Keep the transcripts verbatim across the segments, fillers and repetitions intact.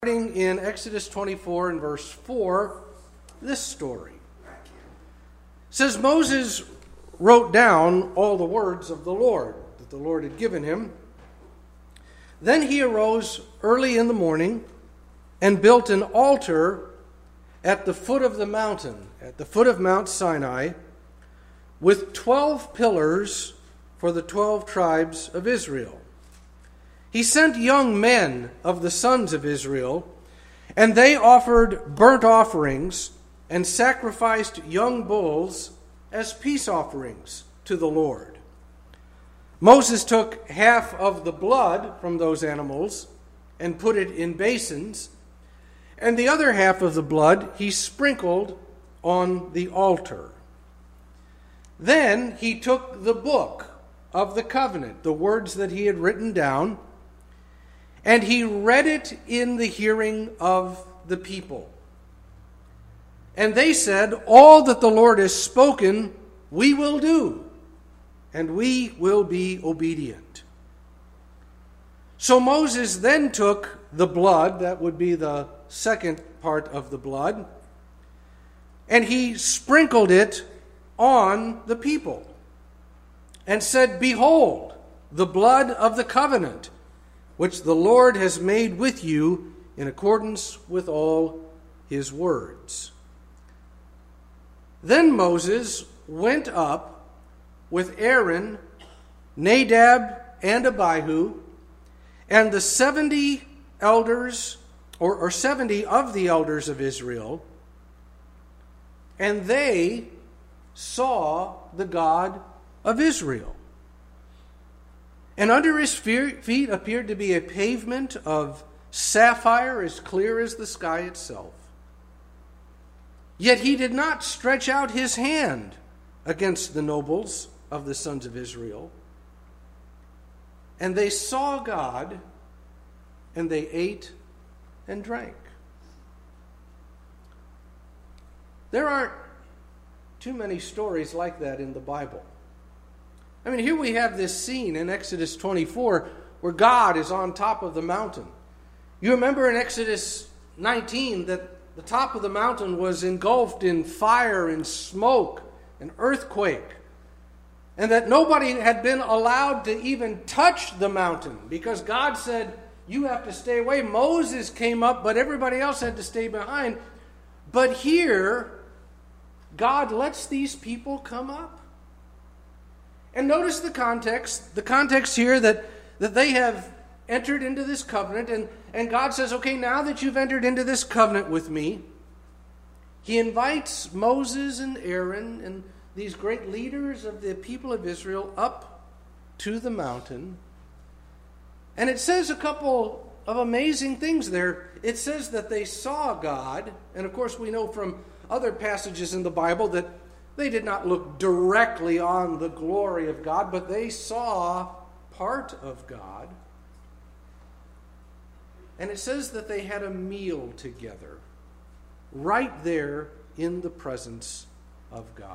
Starting in Exodus twenty-four and verse four, this story. It says, Moses wrote down all the words of the Lord that the Lord had given him. Then he arose early in the morning and built an altar at the foot of the mountain, at the foot of Mount Sinai, with twelve pillars for the twelve tribes of Israel. He sent young men of the sons of Israel, and they offered burnt offerings and sacrificed young bulls as peace offerings to the Lord. Moses took half of the blood from those animals and put it in basins, and the other half of the blood he sprinkled on the altar. Then he took the book of the covenant, the words that he had written down, and he read it in the hearing of the people. And they said, all that the Lord has spoken, we will do, and we will be obedient. So Moses then took the blood, that would be the second part of the blood, and he sprinkled it on the people, and said, behold, the blood of the covenant, which the Lord has made with you in accordance with all his words. Then Moses went up with Aaron, Nadab, and Abihu, and the seventy elders, or, or seventy of the elders of Israel, and they saw the God of Israel. And under his feet appeared to be a pavement of sapphire as clear as the sky itself. Yet he did not stretch out his hand against the nobles of the sons of Israel. And they saw God, and they ate and drank. There aren't too many stories like that in the Bible. I mean, here we have this scene in Exodus twenty-four where God is on top of the mountain. You remember in Exodus nineteen that the top of the mountain was engulfed in fire and smoke and earthquake, and that nobody had been allowed to even touch the mountain because God said, you have to stay away. Moses came up, but everybody else had to stay behind. But here, God lets these people come up. And notice the context, the context here that, that they have entered into this covenant, and, and God says, okay, now that you've entered into this covenant with me, he invites Moses and Aaron and these great leaders of the people of Israel up to the mountain. And it says a couple of amazing things there. It says that they saw God, and of course we know from other passages in the Bible that they did not look directly on the glory of God, but they saw part of God. And it says that they had a meal together, right there in the presence of God.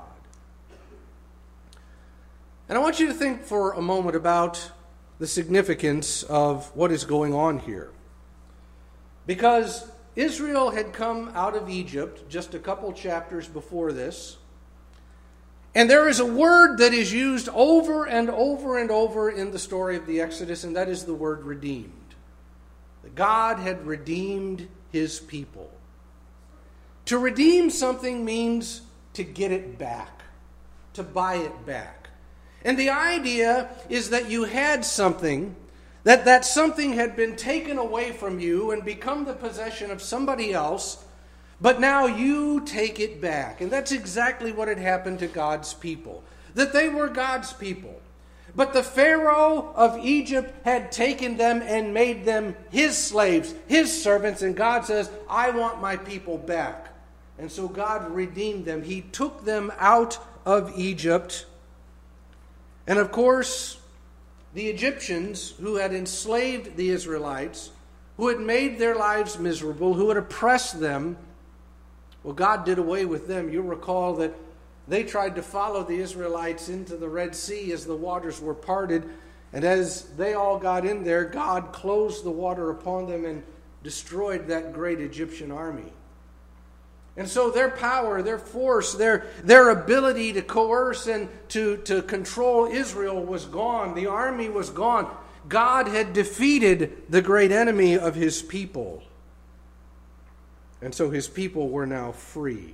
And I want you to think for a moment about the significance of what is going on here. Because Israel had come out of Egypt just a couple chapters before this. And there is a word that is used over and over and over in the story of the Exodus, and that is the word redeemed. That God had redeemed his people. To redeem something means to get it back, to buy it back. And the idea is that you had something, that that something had been taken away from you and become the possession of somebody else, but now you take it back. And that's exactly what had happened to God's people. That they were God's people. But the Pharaoh of Egypt had taken them and made them his slaves, his servants. And God says, I want my people back. And so God redeemed them. He took them out of Egypt. And of course, the Egyptians who had enslaved the Israelites, who had made their lives miserable, who had oppressed them, well, God did away with them. You'll recall that they tried to follow the Israelites into the Red Sea as the waters were parted. And as they all got in there, God closed the water upon them and destroyed that great Egyptian army. And so their power, their force, their, their ability to coerce and to, to control Israel was gone. The army was gone. God had defeated the great enemy of his people. And so his people were now free.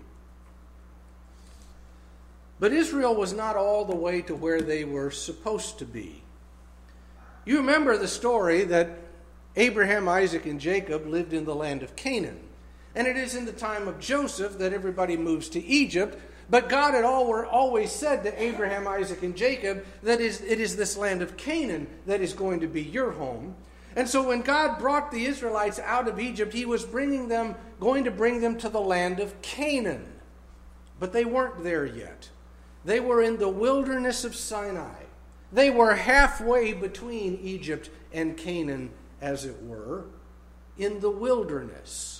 But Israel was not all the way to where they were supposed to be. You remember the story that Abraham, Isaac, and Jacob lived in the land of Canaan. And it is in the time of Joseph that everybody moves to Egypt. But God had always said to Abraham, Isaac, and Jacob that it is this land of Canaan that is going to be your home. And so when God brought the Israelites out of Egypt, he was bringing them, going to bring them to the land of Canaan. But they weren't there yet. They were in the wilderness of Sinai. They were halfway between Egypt and Canaan, as it were, in the wilderness.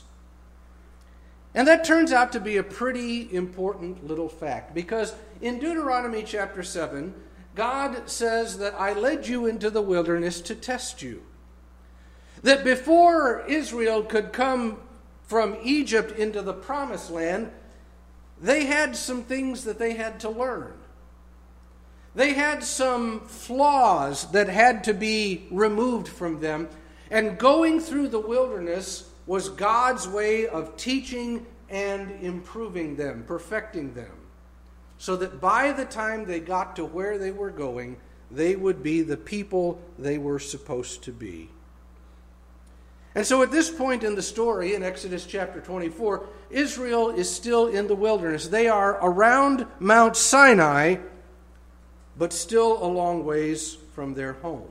And that turns out to be a pretty important little fact, because in Deuteronomy chapter seven, God says that I led you into the wilderness to test you. That before Israel could come from Egypt into the promised land, they had some things that they had to learn. They had some flaws that had to be removed from them. And going through the wilderness was God's way of teaching and improving them, perfecting them, so that by the time they got to where they were going, they would be the people they were supposed to be. And so at this point in the story, in Exodus chapter twenty-four, Israel is still in the wilderness. They are around Mount Sinai, but still a long ways from their home.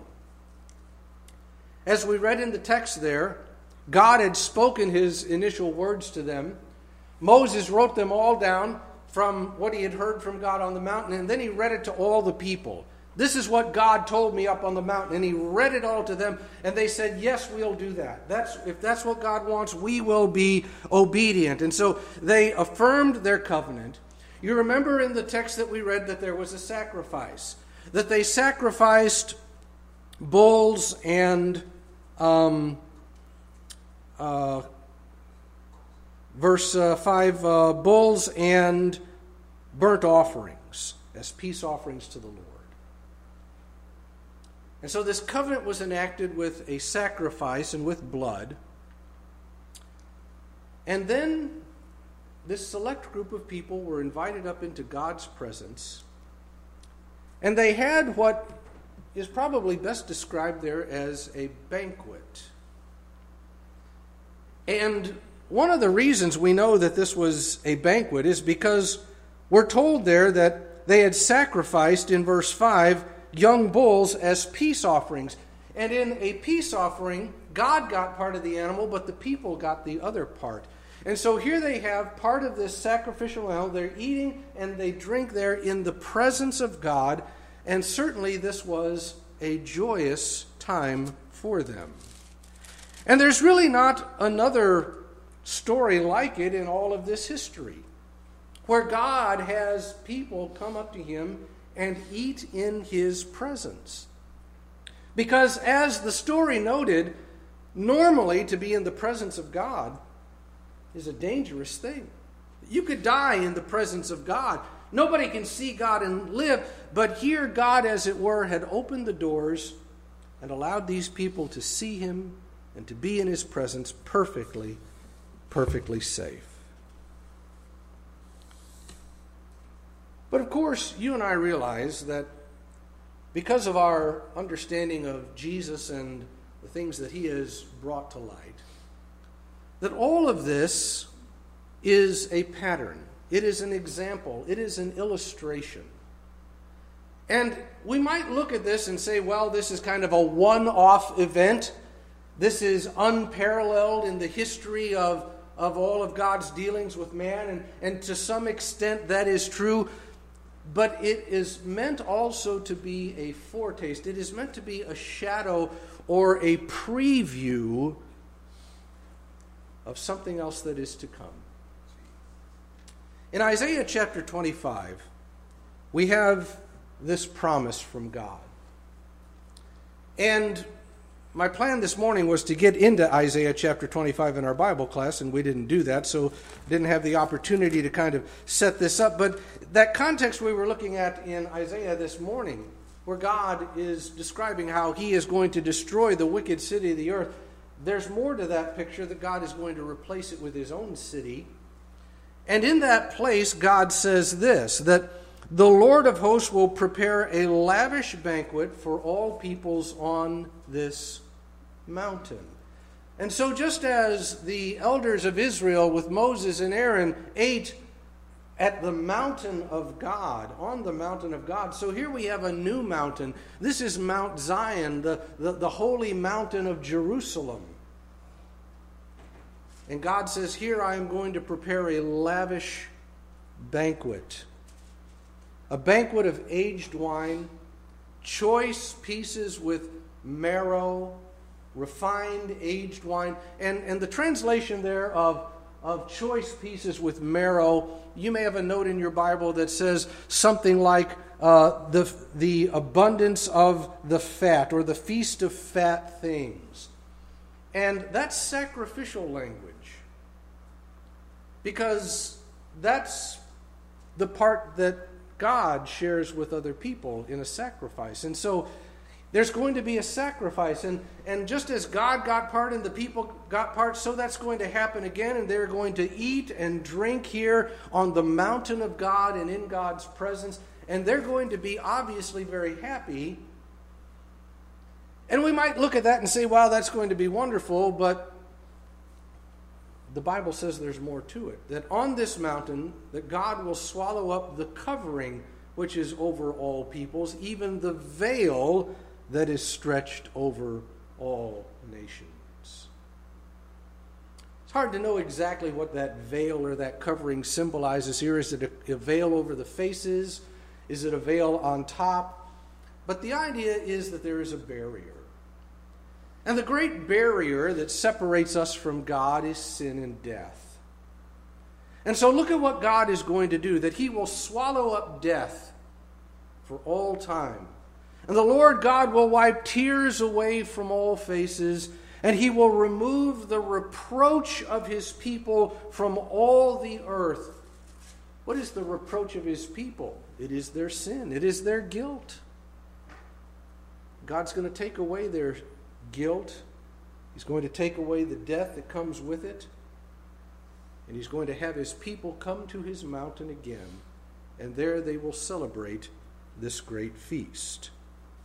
As we read in the text there, God had spoken his initial words to them. Moses wrote them all down from what he had heard from God on the mountain, and then he read it to all the people. This is what God told me up on the mountain, and he read it all to them, and they said, yes, we'll do that. That's, if that's what God wants, we will be obedient. And so they affirmed their covenant. You remember in the text that we read that there was a sacrifice, that they sacrificed bulls and um, uh, verse uh, five, uh, bulls and burnt offerings as peace offerings to the Lord. And so this covenant was enacted with a sacrifice and with blood. And then this select group of people were invited up into God's presence. And they had what is probably best described there as a banquet. And one of the reasons we know that this was a banquet is because we're told there that they had sacrificed, in verse five, young bulls as peace offerings. And in a peace offering, God got part of the animal, but the people got the other part. And so here they have part of this sacrificial animal. They're eating and they drink there in the presence of God. And certainly this was a joyous time for them. And there's really not another story like it in all of this history, where God has people come up to him and eat in his presence. Because as the story noted, normally to be in the presence of God is a dangerous thing. You could die in the presence of God. Nobody can see God and live, but here God, as it were, had opened the doors and allowed these people to see him and to be in his presence perfectly, perfectly safe. But of course, you and I realize that because of our understanding of Jesus and the things that he has brought to light, that all of this is a pattern. It is an example. It is an illustration. And we might look at this and say, well, this is kind of a one-off event. This is unparalleled in the history of, of all of God's dealings with man. And, and to some extent that is true. But it is meant also to be a foretaste. It is meant to be a shadow or a preview of something else that is to come. In Isaiah chapter twenty-five, we have this promise from God. And my plan this morning was to get into Isaiah chapter twenty-five in our Bible class, and we didn't do that, so didn't have the opportunity to kind of set this up. But that context we were looking at in Isaiah this morning, where God is describing how he is going to destroy the wicked city of the earth, there's more to that picture, that God is going to replace it with his own city. And in that place, God says this, that the Lord of hosts will prepare a lavish banquet for all peoples on this mountain. And so just as the elders of Israel with Moses and Aaron ate at the mountain of God, on the mountain of God, so here we have a new mountain. This is Mount Zion, the, the, the holy mountain of Jerusalem. And God says, here I am going to prepare a lavish banquet. A banquet of aged wine, choice pieces with marrow, refined aged wine. And, and the translation there of, of choice pieces with marrow, you may have a note in your Bible that says something like uh, the, the abundance of the fat, or the feast of fat things. And that's sacrificial language, because that's the part that God shares with other people in a sacrifice. And so there's going to be a sacrifice. And, and just as God got part and the people got part, so that's going to happen again. And they're going to eat and drink here on the mountain of God and in God's presence. And they're going to be obviously very happy. And we might look at that and say, wow, that's going to be wonderful. But the Bible says there's more to it. That on this mountain, that God will swallow up the covering which is over all peoples, even the veil that is stretched over all nations. It's hard to know exactly what that veil or that covering symbolizes here. Is it a, a veil over the faces? Is it a veil on top? But the idea is that there is a barrier. And the great barrier that separates us from God is sin and death. And so look at what God is going to do, that he will swallow up death for all time. And the Lord God will wipe tears away from all faces, and he will remove the reproach of his people from all the earth. What is the reproach of his people? It is their sin. It is their guilt. God's going to take away their guilt. He's going to take away the death that comes with it. And he's going to have his people come to his mountain again. And there they will celebrate this great feast.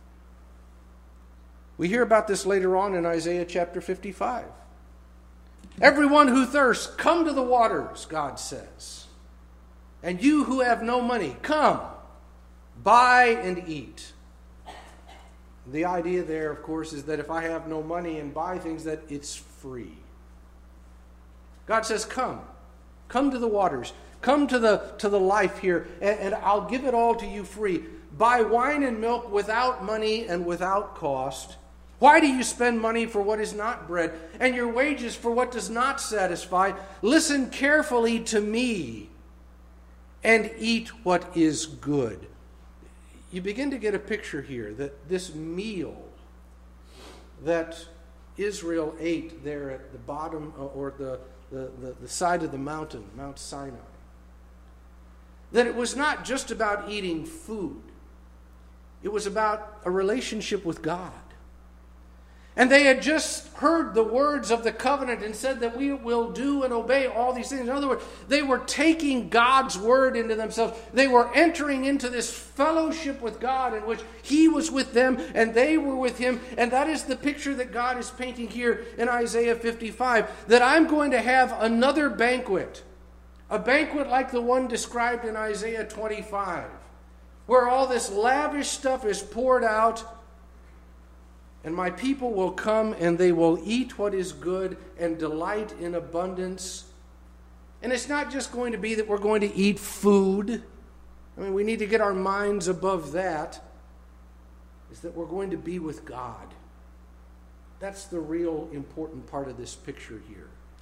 We hear about this later on in Isaiah chapter fifty-five. Everyone who thirsts, come to the waters, God says. And you who have no money, come, buy and eat. The idea there, of course, is that if I have no money and buy things, that it's free. God says, come. Come to the waters. Come to the, to the life here, and, and I'll give it all to you free. Buy wine and milk without money and without cost. Why do you spend money for what is not bread, and your wages for what does not satisfy? Listen carefully to me, and eat what is good. You begin to get a picture here that this meal that Israel ate there at the bottom or the, the, the, the side of the mountain, Mount Sinai, that it was not just about eating food. It was about a relationship with God. And they had just heard the words of the covenant and said that we will do and obey all these things. In other words, they were taking God's word into themselves. They were entering into this fellowship with God in which he was with them and they were with him. And that is the picture that God is painting here in Isaiah fifty-five. That I'm going to have another banquet. A banquet like the one described in Isaiah twenty-five. Where all this lavish stuff is poured out. And my people will come and they will eat what is good and delight in abundance. And it's not just going to be that we're going to eat food. I mean, we need to get our minds above that. It's that we're going to be with God. That's the real important part of this picture here.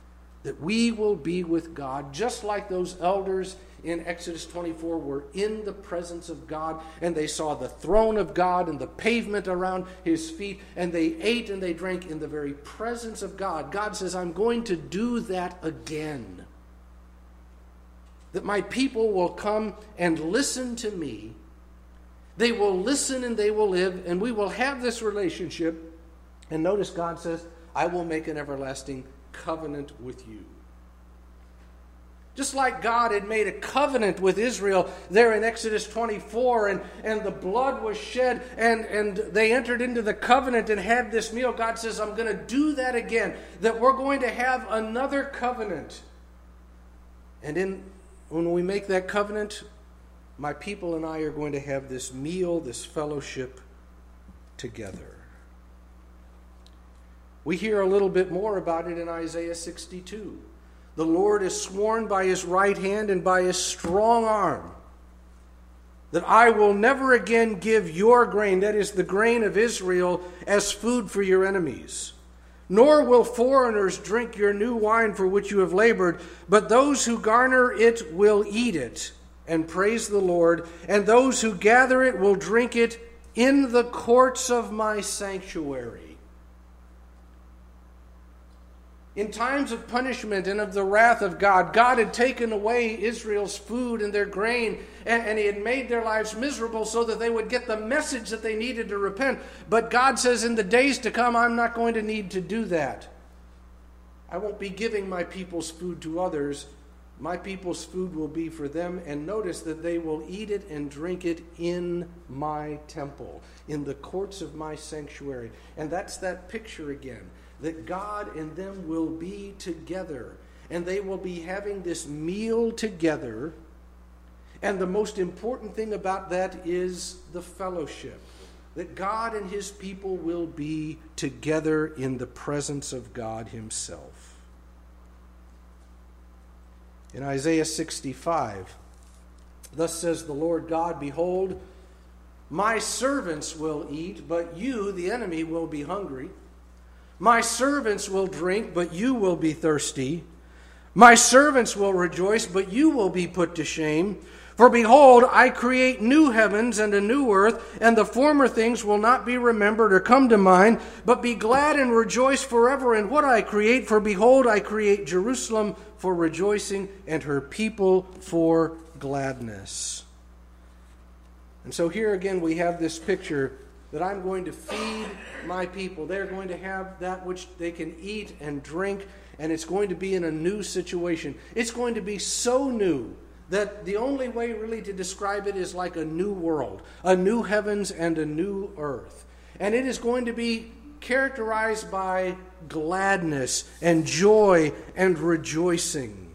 that we will be with God, just like those elders in Exodus twenty-four were in the presence of God, and they saw the throne of God and the pavement around his feet, and they ate and they drank in the very presence of God. God says, I'm going to do that again. That my people will come and listen to me. They will listen and they will live, and we will have this relationship. And notice God says, I will make an everlasting covenant with you. Just like God had made a covenant with Israel there in Exodus twenty-four, and, and the blood was shed, and, and they entered into the covenant and had this meal. God says, I'm going to do that again, that we're going to have another covenant. And in when we make that covenant, my people and I are going to have this meal, this fellowship together. We hear a little bit more about it in Isaiah sixty-two. The Lord is sworn by his right hand and by his strong arm that I will never again give your grain, that is the grain of Israel, as food for your enemies. Nor will foreigners drink your new wine for which you have labored, but those who garner it will eat it and praise the Lord, and those who gather it will drink it in the courts of my sanctuary. In times of punishment and of the wrath of God, God had taken away Israel's food and their grain, and, and he had made their lives miserable so that they would get the message that they needed to repent. But God says, in the days to come, I'm not going to need to do that. I won't be giving my people's food to others. My people's food will be for them. And notice that they will eat it and drink it in my temple, in the courts of my sanctuary. And that's that picture again, that God and them will be together, and they will be having this meal together. And the most important thing about that is the fellowship, that God and his people will be together in the presence of God himself. In Isaiah sixty-five, thus says the Lord God, behold, my servants will eat, but you, the enemy, will be hungry. My servants will drink, but you will be thirsty. My servants will rejoice, but you will be put to shame. For behold, I create new heavens and a new earth, and the former things will not be remembered or come to mind, but be glad and rejoice forever in what I create. For behold, I create Jerusalem for rejoicing, and her people for gladness. And so here again we have this picture that I'm going to feed my people. They're going to have that which they can eat and drink, and it's going to be in a new situation. It's going to be so new that the only way really to describe it is like a new world, a new heavens and a new earth. And it is going to be characterized by gladness and joy and rejoicing.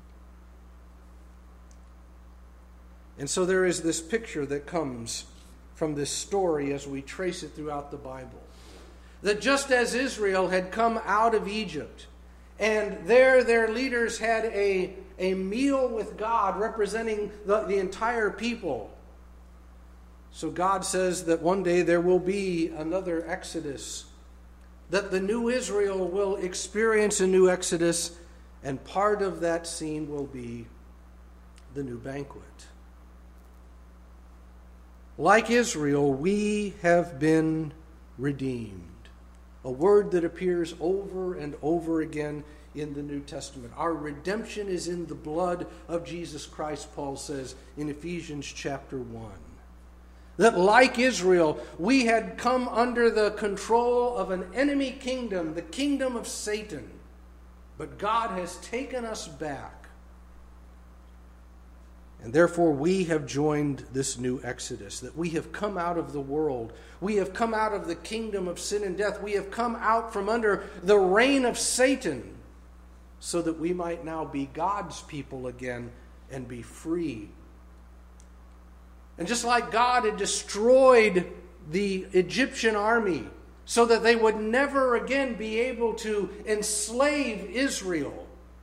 And so there is this picture that comes from this story as we trace it throughout the Bible. That just as Israel had come out of Egypt, and there their leaders had a, a meal with God representing the, the entire people, so God says that one day there will be another Exodus, that the new Israel will experience a new Exodus, and part of that scene will be the new banquet. Like Israel, we have been redeemed. A word that appears over and over again in the New Testament. Our redemption is in the blood of Jesus Christ, Paul says in Ephesians chapter one. That like Israel, we had come under the control of an enemy kingdom, the kingdom of Satan. But God has taken us back. And therefore we have joined this new Exodus, that we have come out of the world. We have come out of the kingdom of sin and death. We have come out from under the reign of Satan so that we might now be God's people again and be free. And just like God had destroyed the Egyptian army so that they would never again be able to enslave Israel,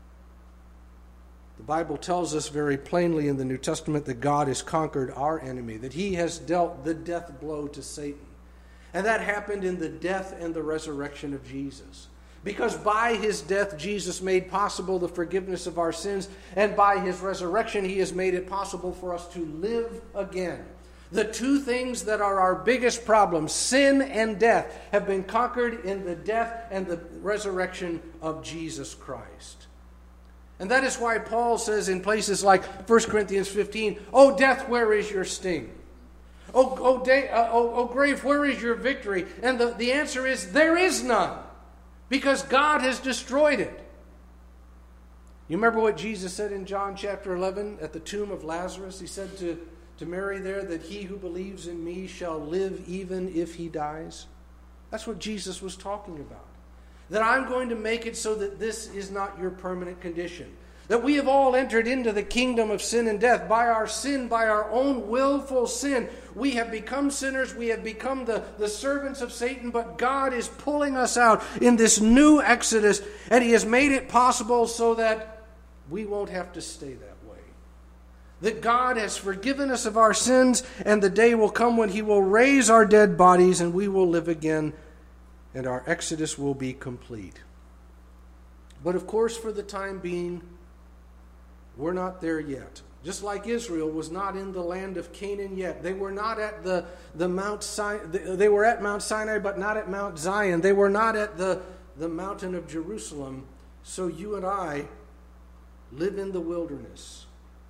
the Bible tells us very plainly in the New Testament that God has conquered our enemy, that he has dealt the death blow to Satan. And that happened in the death and the resurrection of Jesus. Because by his death, Jesus made possible the forgiveness of our sins, and by his resurrection, he has made it possible for us to live again. The two things that are our biggest problems, sin and death, have been conquered in the death and the resurrection of Jesus Christ. And that is why Paul says in places like First Corinthians fifteen, "O death, where is your sting? O, o, day, uh, o, o grave, where is your victory?" And the, the answer is, there is none, because God has destroyed it. You remember what Jesus said in John chapter eleven at the tomb of Lazarus? He said to, to Mary there that he who believes in me shall live even if he dies. That's what Jesus was talking about. That I'm going to make it so that this is not your permanent condition. That we have all entered into the kingdom of sin and death. By our sin, by our own willful sin, we have become sinners. We have become the, the servants of Satan. But God is pulling us out in this new exodus. And he has made it possible so that we won't have to stay that way. That God has forgiven us of our sins. And the day will come when he will raise our dead bodies and we will live again. And our exodus will be complete. But of course, for the time being, we're not there yet. Just like Israel was not in the land of Canaan yet. They were not at the, the Mount Sinai. They were at Mount Sinai, but not at Mount Zion. They were not at the, the mountain of Jerusalem. So you and I live in the wilderness.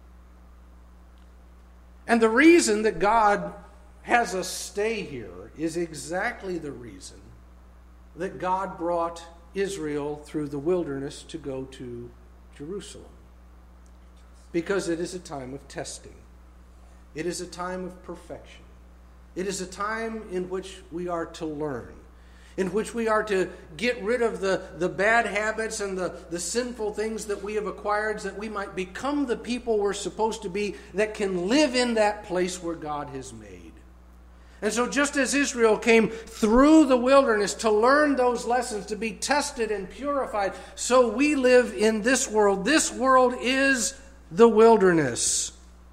And the reason that God has us stay here is exactly the reason that God brought Israel through the wilderness to go to Jerusalem. Because it is a time of testing. It is a time of perfection. It is a time in which we are to learn. In which we are to get rid of the, the bad habits and the, the sinful things that we have acquired, so that we might become the people we're supposed to be that can live in that place where God has made. And so just as Israel came through the wilderness to learn those lessons, to be tested and purified, so we live in this world. This world is the wilderness.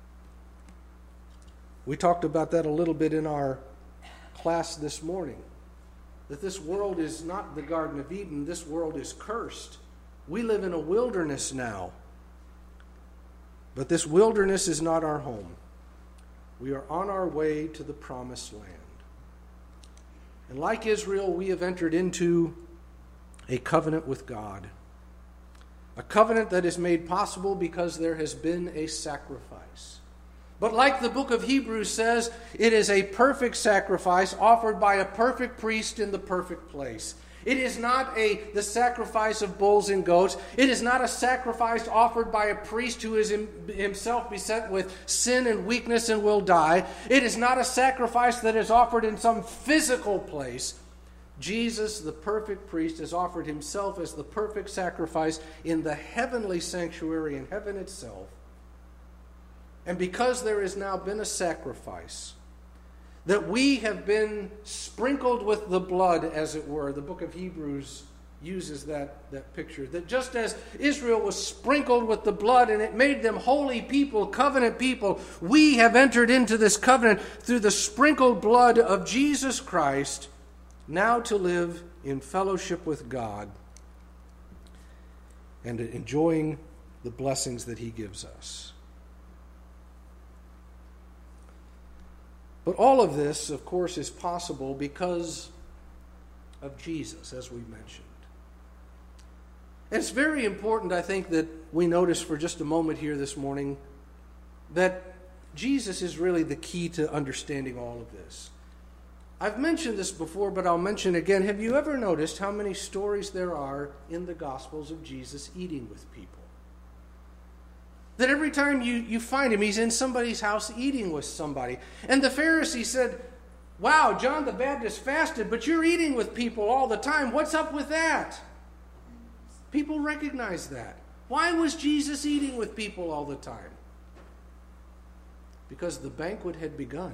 We talked about that a little bit in our class this morning. That this world is not the Garden of Eden. This world is cursed. We live in a wilderness now. But this wilderness is not our home. We are on our way to the promised land. And like Israel, we have entered into a covenant with God. A covenant that is made possible because there has been a sacrifice. But like the book of Hebrews says, it is a perfect sacrifice offered by a perfect priest in the perfect place. It is not a the sacrifice of bulls and goats. It is not a sacrifice offered by a priest who is himself beset with sin and weakness and will die. It is not a sacrifice that is offered in some physical place. Jesus, the perfect priest, has offered himself as the perfect sacrifice in the heavenly sanctuary in heaven itself. And because there has now been a sacrifice, that we have been sprinkled with the blood, as it were. The book of Hebrews uses that, that picture. That just as Israel was sprinkled with the blood and it made them holy people, covenant people, we have entered into this covenant through the sprinkled blood of Jesus Christ, now to live in fellowship with God and enjoying the blessings that he gives us. But all of this, of course, is possible because of Jesus, as we mentioned. And it's very important, I think, that we notice for just a moment here this morning that Jesus is really the key to understanding all of this. I've mentioned this before, but I'll mention again. Have you ever noticed how many stories there are in the Gospels of Jesus eating with people? That every time you, you find him, he's in somebody's house eating with somebody. And the Pharisees said, wow, John the Baptist fasted, but you're eating with people all the time. What's up with that? People recognize that. Why was Jesus eating with people all the time? Because the banquet had begun.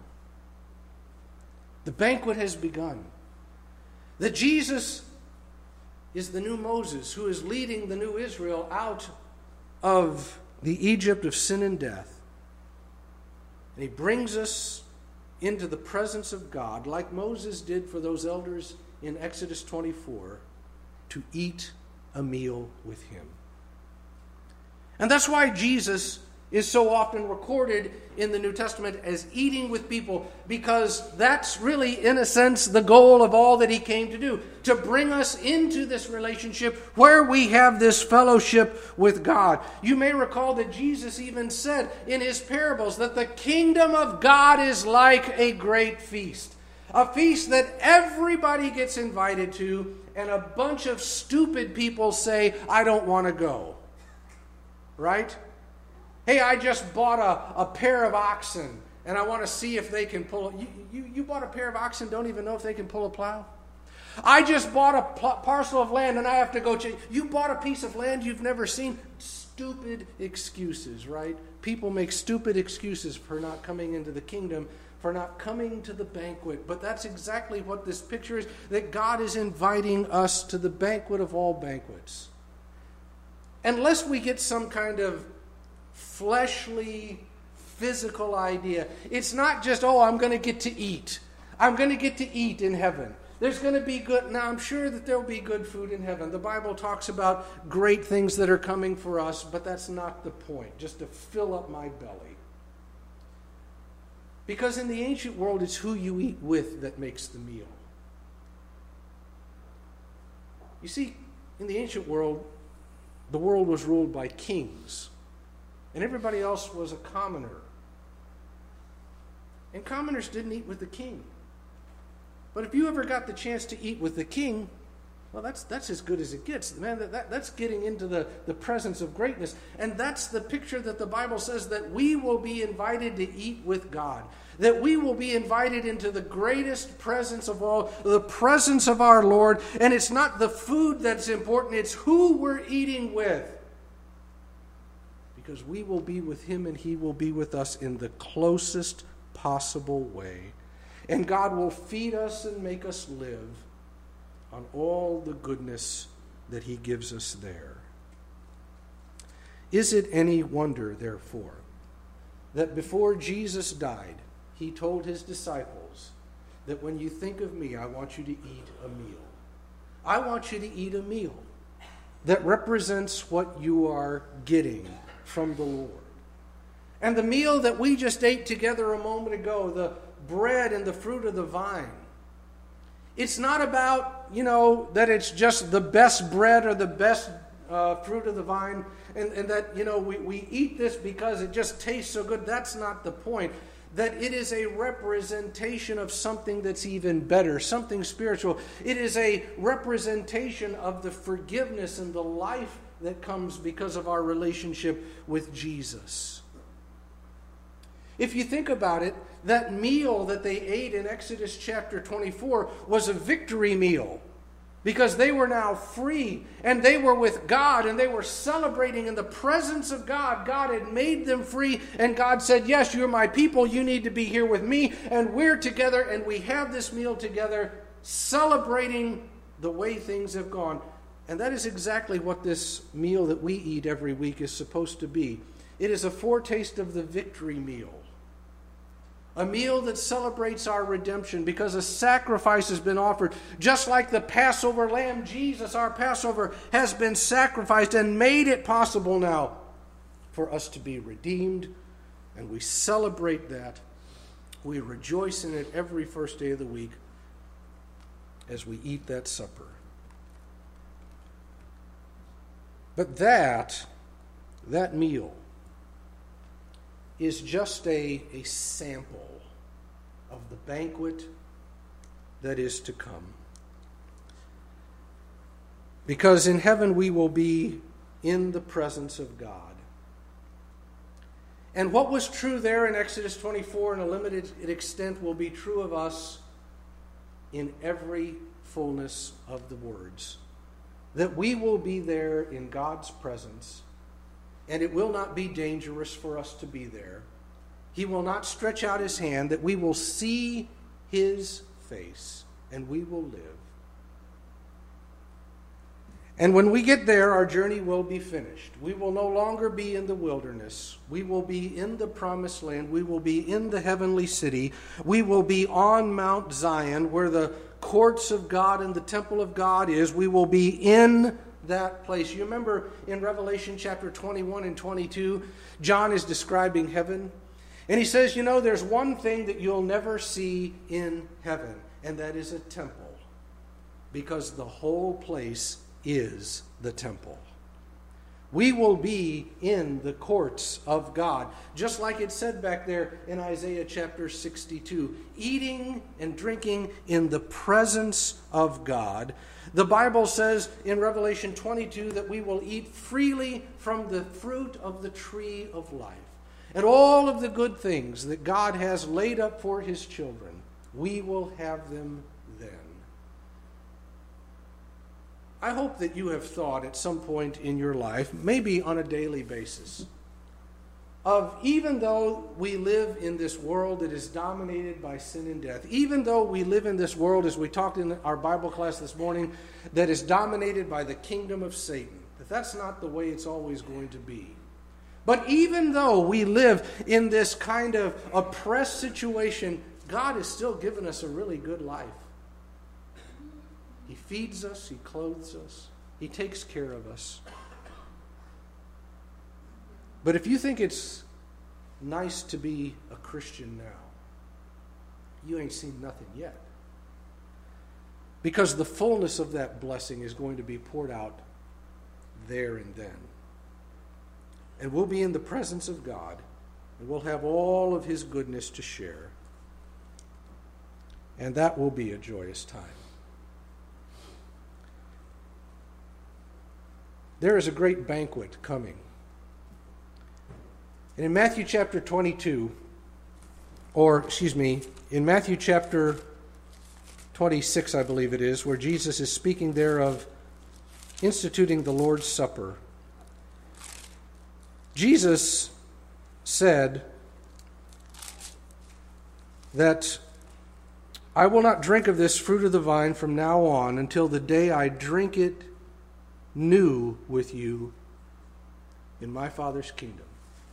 The banquet has begun. That Jesus is the new Moses who is leading the new Israel out of the Egypt of sin and death. And he brings us into the presence of God, like Moses did for those elders in Exodus twenty-four, to eat a meal with him. And that's why Jesus is so often recorded in the New Testament as eating with people, because that's really, in a sense, the goal of all that he came to do, to bring us into this relationship where we have this fellowship with God. You may recall that Jesus even said in his parables that the kingdom of God is like a great feast, a feast that everybody gets invited to, and a bunch of stupid people say, I don't want to go. Right? Hey, I just bought a, a pair of oxen, and I want to see if they can pull... You, you, you bought a pair of oxen, don't even know if they can pull a plow? I just bought a pl- parcel of land, and I have to go... Ch- you bought a piece of land you've never seen? Stupid excuses, right? People make stupid excuses for not coming into the kingdom, for not coming to the banquet. But that's exactly what this picture is, that God is inviting us to the banquet of all banquets. Unless we get some kind of fleshly, physical idea. It's not just, oh, I'm going to get to eat. I'm going to get to eat in heaven. There's going to be good. Now, I'm sure that there'll be good food in heaven. The Bible talks about great things that are coming for us, but that's not the point, just to fill up my belly. Because in the ancient world, it's who you eat with that makes the meal. You see, in the ancient world, the world was ruled by kings. And everybody else was a commoner. And commoners didn't eat with the king. But if you ever got the chance to eat with the king, well, that's that's as good as it gets. Man, that, that, that's getting into the, the presence of greatness. And that's the picture that the Bible says, that we will be invited to eat with God. That we will be invited into the greatest presence of all, the presence of our Lord. And it's not the food that's important, it's who we're eating with. Because we will be with him and he will be with us in the closest possible way. And God will feed us and make us live on all the goodness that he gives us there. Is it any wonder, therefore, that before Jesus died, he told his disciples that when you think of me, I want you to eat a meal. I want you to eat a meal that represents what you are getting from the Lord. And the meal that we just ate together a moment ago, the bread and the fruit of the vine, it's not about, you know, that it's just the best bread or the best uh, fruit of the vine, and, and that, you know, we, we eat this because it just tastes so good. That's not the point. That it is a representation of something that's even better, something spiritual. It is a representation of the forgiveness and the life that comes because of our relationship with Jesus. If you think about it, that meal that they ate in Exodus chapter twenty-four was a victory meal, because they were now free and they were with God and they were celebrating in the presence of God. God had made them free, and God said, yes, you're my people, you need to be here with me, and we're together and we have this meal together, celebrating the way things have gone. And that is exactly what this meal that we eat every week is supposed to be. It is a foretaste of the victory meal. A meal that celebrates our redemption because a sacrifice has been offered. Just like the Passover lamb, Jesus, our Passover, has been sacrificed and made it possible now for us to be redeemed. And we celebrate that. We rejoice in it every first day of the week as we eat that supper. But that, that meal is just a, a sample of the banquet that is to come. Because in heaven we will be in the presence of God. And what was true there in Exodus twenty-four in a limited extent will be true of us in every fullness of the words. That we will be there in God's presence, and it will not be dangerous for us to be there. He will not stretch out his hand, that we will see his face, and we will live. And when we get there, our journey will be finished. We will no longer be in the wilderness. We will be in the promised land. We will be in the heavenly city. We will be on Mount Zion, where the courts of God and the temple of God is. We will be in that place. You remember in Revelation chapter twenty-one and twenty-two, John is describing heaven. And he says, you know, there's one thing that you'll never see in heaven, and that is a temple. Because the whole place is the temple. We will be in the courts of God, just like it said back there in Isaiah chapter sixty-two, eating and drinking in the presence of God. The Bible says in Revelation twenty-two that we will eat freely from the fruit of the tree of life. And all of the good things that God has laid up for his children, we will have them then. I hope that you have thought at some point in your life, maybe on a daily basis, of even though we live in this world that is dominated by sin and death, even though we live in this world, as we talked in our Bible class this morning, that is dominated by the kingdom of Satan, that that's not the way it's always going to be. But even though we live in this kind of oppressed situation, God has still given us a really good life. He feeds us, he clothes us, he takes care of us. But if you think it's nice to be a Christian now, you ain't seen nothing yet. Because the fullness of that blessing is going to be poured out there and then. And we'll be in the presence of God, and we'll have all of his goodness to share. And that will be a joyous time. There is a great banquet coming. And in Matthew chapter twenty-two, or excuse me, in Matthew chapter twenty-six, I believe it is, where Jesus is speaking there of instituting the Lord's Supper, Jesus said that I will not drink of this fruit of the vine from now on until the day I drink it new with you in my Father's kingdom.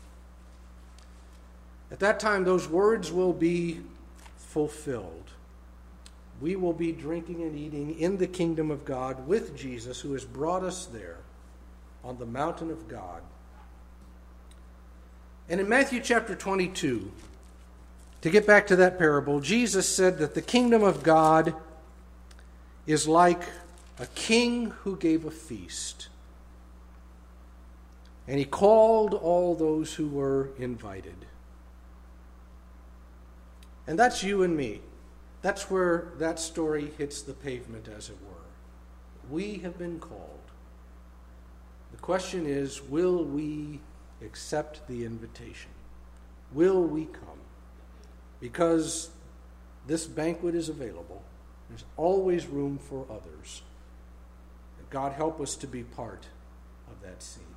At that time, those words will be fulfilled. We will be drinking and eating in the kingdom of God with Jesus, who has brought us there on the mountain of God. And in Matthew chapter twenty-two, to get back to that parable, Jesus said that the kingdom of God is like a king who gave a feast. And he called all those who were invited. And that's you and me. That's where that story hits the pavement, as it were. We have been called. The question is, will we accept the invitation? Will we come? Because this banquet is available. There's always room for others. And God help us to be part of that scene.